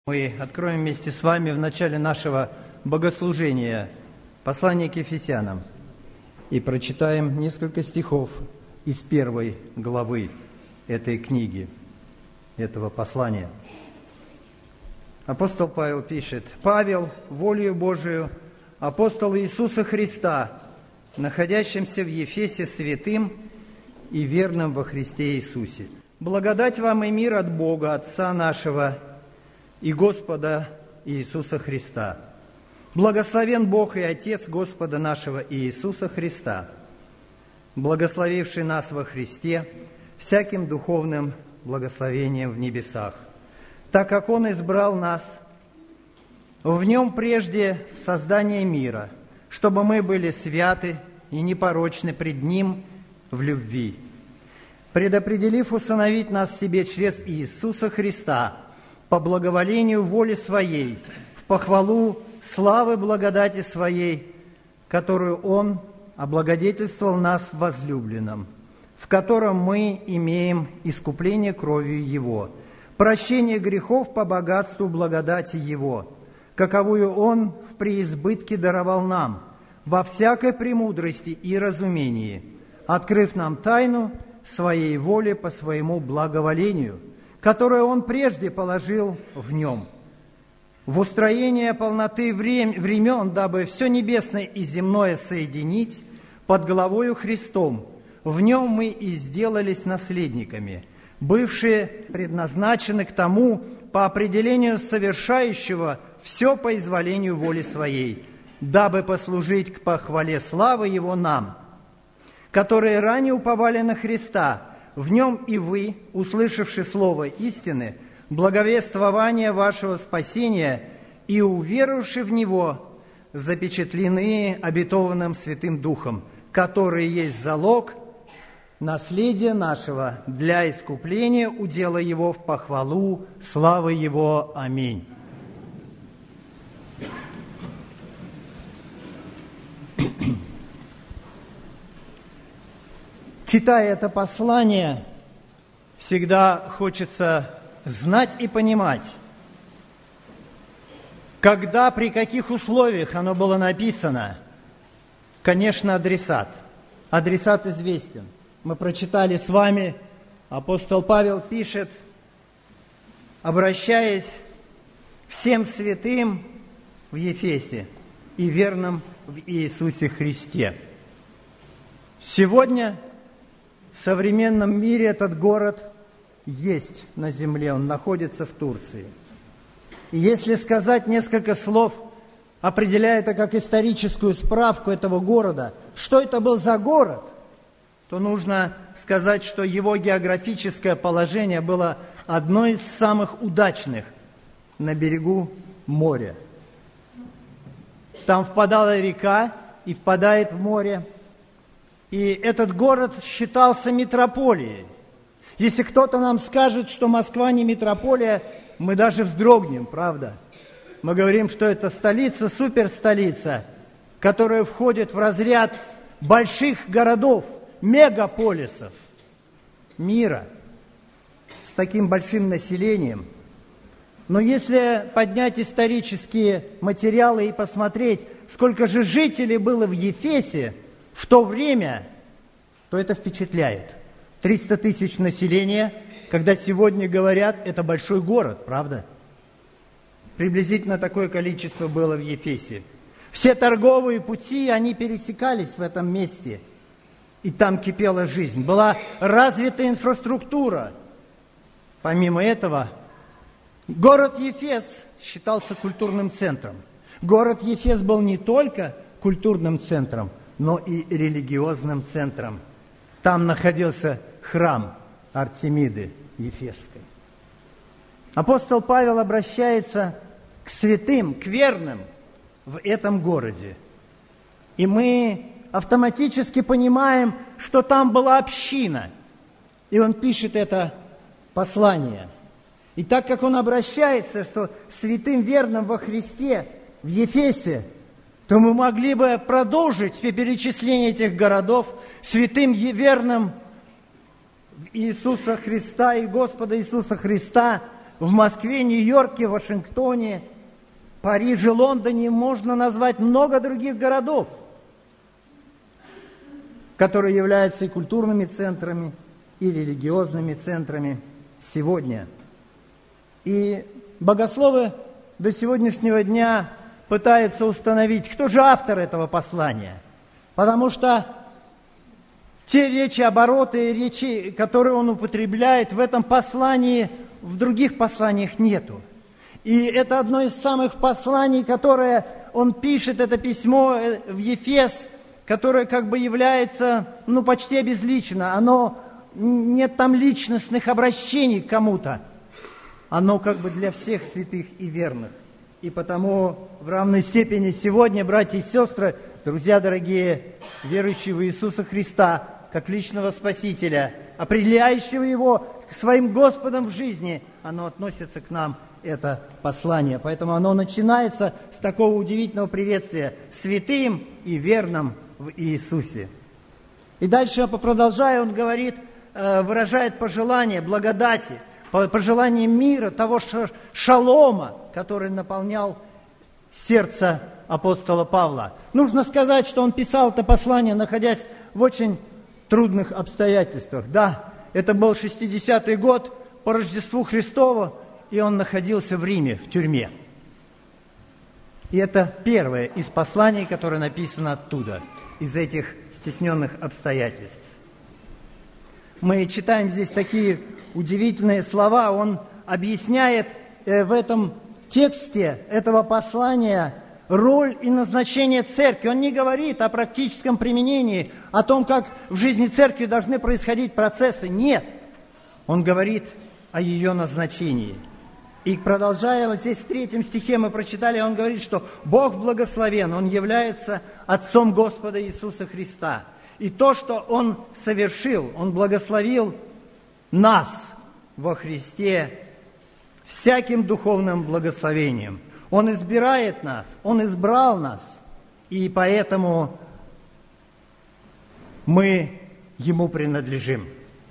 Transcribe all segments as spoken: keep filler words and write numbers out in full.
Мы откроем вместе с вами в начале нашего богослужения послание к Ефесянам и прочитаем несколько стихов из первой главы этой книги, этого послания. Апостол Павел пишет: «Павел, волею Божию, апостол Иисуса Христа, находящимся в Ефесе святым и верным во Христе Иисусе. Благодать вам и мир от Бога, Отца нашего и Господа Иисуса Христа. Благословен Бог и Отец Господа нашего Иисуса Христа, благословивший нас во Христе всяким духовным благословением в небесах, так как Он избрал нас в Нем прежде создания мира, чтобы мы были святы и непорочны пред Ним в любви, предопределив усыновить нас себе через Иисуса Христа по благоволению воли Своей, в похвалу славы благодати Своей, которую Он облагодетельствовал нас в возлюбленном, в котором мы имеем искупление кровью Его, прощение грехов по богатству благодати Его, каковую Он в преизбытке даровал нам, во всякой премудрости и разумении, открыв нам тайну Своей воли по Своему благоволению, которое Он прежде положил в Нем, в устроение полноты времен, дабы все небесное и земное соединить под главою Христом. В Нем мы и сделались наследниками, бывшие предназначены к тому по определению совершающего все по изволению воли Своей, дабы послужить к похвале славы Его нам, которые ранее уповали на Христа. В Нем и вы, услышавши слово истины, благовествование вашего спасения и уверовавши в Него, запечатлены обетованным Святым Духом, который есть залог наследия нашего для искупления удела Его в похвалу славы Его. Аминь». Читая это послание, всегда хочется знать и понимать, когда, при каких условиях оно было написано. Конечно, адресат. Адресат известен. Мы прочитали с вами, апостол Павел пишет, обращаясь всем святым в Ефесе и верным в Иисусе Христе. Сегодня в современном мире этот город есть на земле, он находится в Турции. И если сказать несколько слов, определяя это как историческую справку этого города, что это был за город, то нужно сказать, что его географическое положение было одно из самых удачных на берегу моря. Там впадала река и впадает в море. И этот город считался метрополией. Если кто-то нам скажет, что Москва не метрополия, мы даже вздрогнем, правда? Мы говорим, что это столица, суперстолица, которая входит в разряд больших городов, мегаполисов мира с таким большим населением. Но если поднять исторические материалы и посмотреть, сколько же жителей было в Ефесе в то время, то это впечатляет. триста тысяч населения, когда сегодня говорят, это большой город, правда? Приблизительно такое количество было в Ефесе. Все торговые пути, они пересекались в этом месте, и там кипела жизнь. Была развита инфраструктура. Помимо этого, город Ефес считался культурным центром. Город Ефес был не только культурным центром, но и религиозным центром. Там находился храм Артемиды Ефесской. Апостол Павел обращается к святым, к верным в этом городе. И мы автоматически понимаем, что там была община. И он пишет это послание. И так как он обращается что святым верным во Христе в Ефесе, то мы могли бы продолжить перечисление этих городов святым и верным Иисуса Христа и Господа Иисуса Христа в Москве, Нью-Йорке, Вашингтоне, Париже, Лондоне, можно назвать много других городов, которые являются и культурными центрами, и религиозными центрами сегодня. И богословы до сегодняшнего дня пытаются установить, кто же автор этого послания. Потому что те речи, обороты, речи, которые он употребляет в этом послании, в других посланиях нету. И это одно из самых посланий, которое он пишет, это письмо в Ефес, которое как бы является, ну, почти обезличено. Оно, нет там личностных обращений к кому-то. Оно как бы для всех святых и верных. И потому в равной степени сегодня, братья и сестры, друзья дорогие, верующие в Иисуса Христа, как личного Спасителя, определяющего Его своим Господом в жизни, оно относится к нам, это послание. Поэтому оно начинается с такого удивительного приветствия: святым и верным в Иисусе. И дальше, продолжая, он говорит, выражает пожелание благодати, пожелание мира, того шалома, который наполнял сердце апостола Павла. Нужно сказать, что он писал это послание, находясь в очень трудных обстоятельствах. Да, это был шестидесятый год по Рождеству Христову, и он находился в Риме, в тюрьме. И это первое из посланий, которое написано оттуда, из этих стесненных обстоятельств. Мы читаем здесь такие удивительные слова. Он объясняет в этом тексте этого послания роль и назначение церкви. Он не говорит о практическом применении, о том, как в жизни церкви должны происходить процессы. Нет. Он говорит о ее назначении. И продолжая, вот здесь в третьем стихе мы прочитали, он говорит, что Бог благословен, Он является Отцом Господа Иисуса Христа. И то, что Он совершил, Он благословил нас во Христе всяким духовным благословением. Он избирает нас, Он избрал нас, и поэтому мы Ему принадлежим.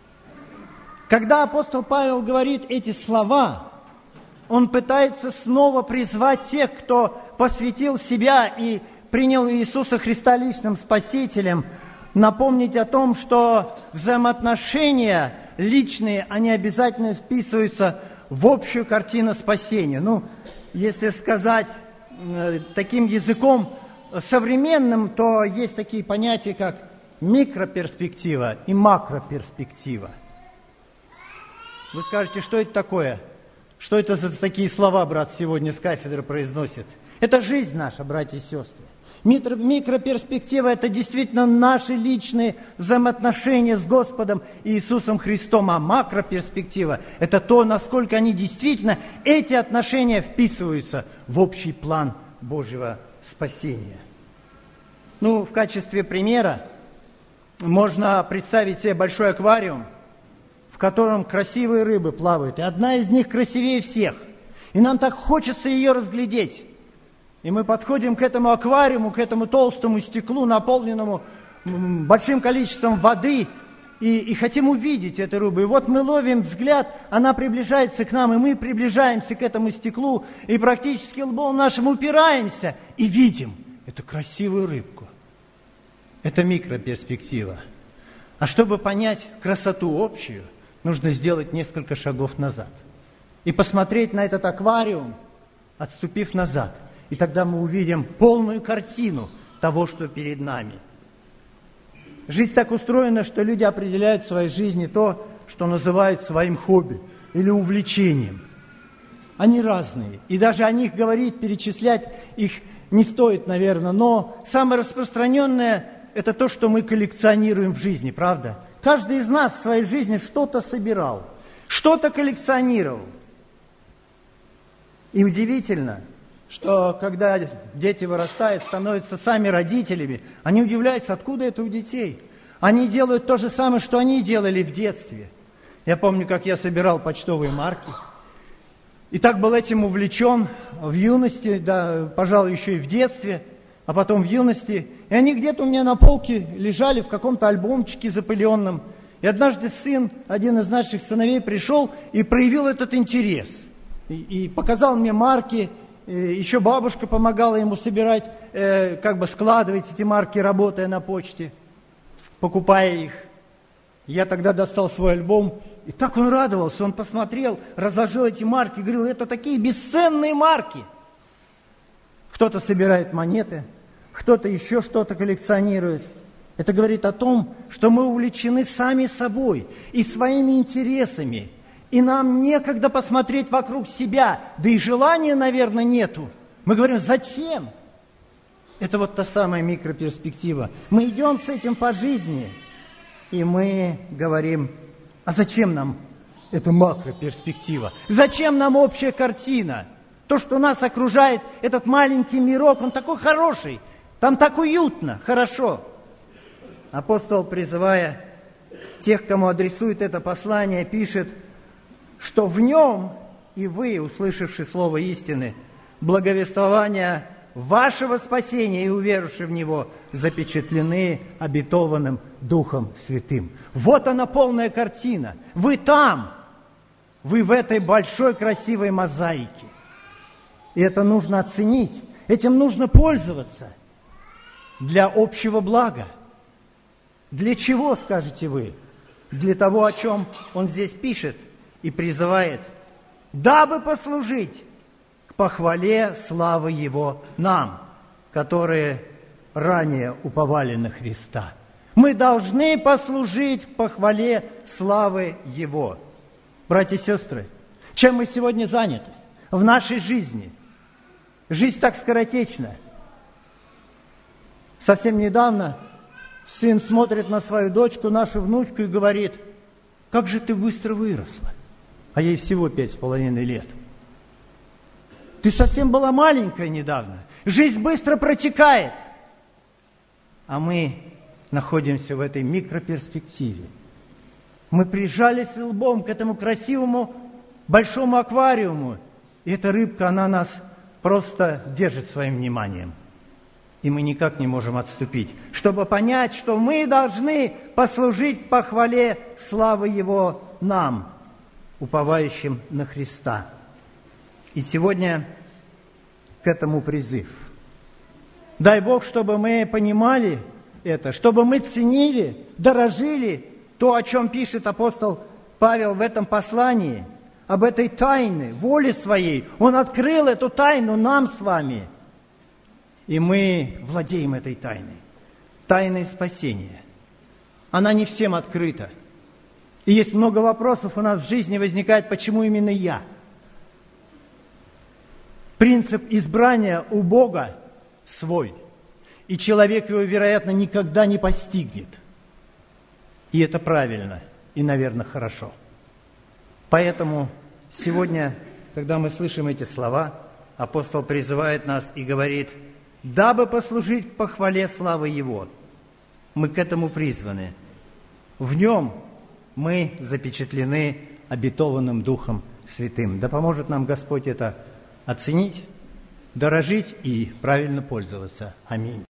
Когда апостол Павел говорит эти слова, он пытается снова призвать тех, кто посвятил себя и принял Иисуса Христа личным Спасителем, напомнить о том, что взаимоотношения личные, они обязательно вписываются в общую картину спасения. Ну, если сказать э, таким языком современным, то есть такие понятия, как микроперспектива и макроперспектива. Вы скажете, что это такое? Что это за такие слова, брат, сегодня с кафедры произносит? Это жизнь наша, братья и сестры. Микро, микроперспектива – это действительно наши личные взаимоотношения с Господом Иисусом Христом. А макроперспектива – это то, насколько они действительно, эти отношения вписываются в общий план Божьего спасения. Ну, в качестве примера можно представить себе большой аквариум, в котором красивые рыбы плавают, и одна из них красивее всех. И нам так хочется ее разглядеть. И мы подходим к этому аквариуму, к этому толстому стеклу, наполненному большим количеством воды, и, и хотим увидеть эту рыбу. И вот мы ловим взгляд, она приближается к нам, и мы приближаемся к этому стеклу, и практически лбом нашим упираемся, и видим эту красивую рыбку. Это микроперспектива. А чтобы понять красоту общую, нужно сделать несколько шагов назад. И посмотреть на этот аквариум, отступив назад. И тогда мы увидим полную картину того, что перед нами. Жизнь так устроена, что люди определяют в своей жизни то, что называют своим хобби или увлечением. Они разные. И даже о них говорить, перечислять их не стоит, наверное. Но самое распространенное – это то, что мы коллекционируем в жизни, правда? Каждый из нас в своей жизни что-то собирал, что-то коллекционировал. И удивительно, что когда дети вырастают, становятся сами родителями, они удивляются, откуда это у детей. Они делают то же самое, что они делали в детстве. Я помню, как я собирал почтовые марки. И так был этим увлечен в юности, да, пожалуй, еще и в детстве, а потом в юности. И они где-то у меня на полке лежали в каком-то альбомчике запыленном. И однажды сын, один из наших сыновей, пришел и проявил этот интерес. и, и показал мне марки. И еще бабушка помогала ему собирать, э, как бы складывать эти марки, работая на почте, покупая их. Я тогда достал свой альбом, и так он радовался. Он посмотрел, разложил эти марки, говорил, это такие бесценные марки. Кто-то собирает монеты, кто-то еще что-то коллекционирует. Это говорит о том, что мы увлечены сами собой и своими интересами. И нам некогда посмотреть вокруг себя, да и желания, наверное, нету. Мы говорим, зачем? Это вот та самая микроперспектива. Мы идем с этим по жизни, и мы говорим, а зачем нам эта макроперспектива? Зачем нам общая картина? То, что нас окружает, этот маленький мирок, он такой хороший, там так уютно, хорошо. Апостол, призывая тех, кому адресует это послание, пишет, что в нем и вы, услышавши слово истины, благовествование вашего спасения и уверовавши в него, запечатлены обетованным Духом Святым. Вот она полная картина. Вы там, вы в этой большой красивой мозаике. И это нужно оценить, этим нужно пользоваться для общего блага. Для чего, скажете вы? Для того, о чем он здесь пишет и призывает, дабы послужить к похвале славы Его нам, которые ранее уповали на Христа. Мы должны послужить к похвале славы Его. Братья и сестры, чем мы сегодня заняты в нашей жизни? Жизнь так скоротечна. Совсем недавно сын смотрит на свою дочку, нашу внучку, и говорит, как же ты быстро выросла. А ей всего пять с половиной лет. Ты совсем была маленькая недавно. Жизнь быстро протекает. А мы находимся в этой микроперспективе. Мы прижались лбом к этому красивому большому аквариуму. И эта рыбка, она нас просто держит своим вниманием. И мы никак не можем отступить, чтобы понять, что мы должны послужить к похвале славы Его нам, уповающим на Христа. И сегодня к этому призыв. Дай Бог, чтобы мы понимали это, чтобы мы ценили, дорожили то, о чем пишет апостол Павел в этом послании, об этой тайне, воле своей. Он открыл эту тайну нам с вами. И мы владеем этой тайной, тайной спасения. Она не всем открыта. И есть много вопросов у нас в жизни возникает, почему именно я? Принцип избрания у Бога свой. И человек его, вероятно, никогда не постигнет. И это правильно, и, наверное, хорошо. Поэтому сегодня, когда мы слышим эти слова, апостол призывает нас и говорит, дабы послужить похвале славы Его. Мы к этому призваны. В Нем мы запечатлены обетованным Духом Святым. Да поможет нам Господь это оценить, дорожить и правильно пользоваться. Аминь.